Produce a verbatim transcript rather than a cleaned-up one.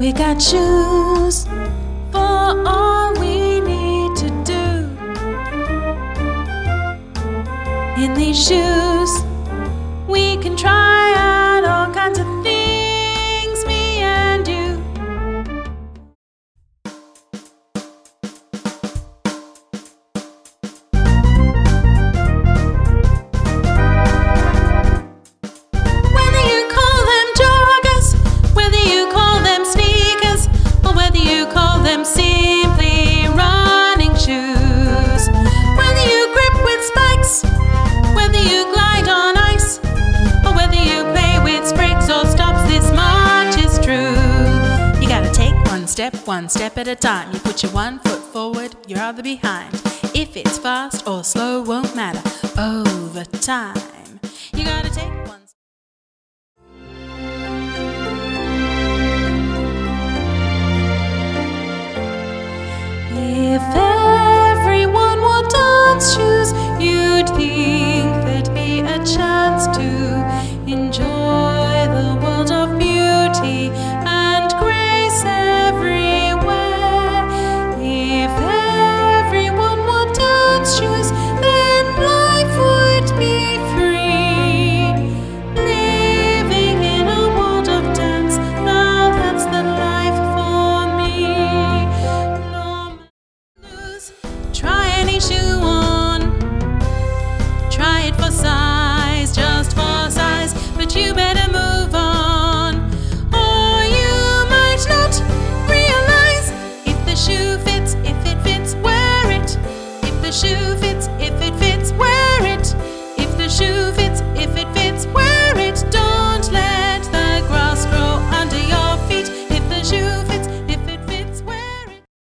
We got shoes for all we need to do. In these shoes, we can try out all kinds of things, me and you. Whether you call them joggers, whether you call them sneakers, or whether you call them simply running shoes. Whether you grip with spikes, whether you glide on ice, or whether you play with sprigs or stops, this much is true. You gotta take one step, one step at a time. You put your one foot forward, your other behind. If it's fast or slow won't matter over time. You gotta take one step. If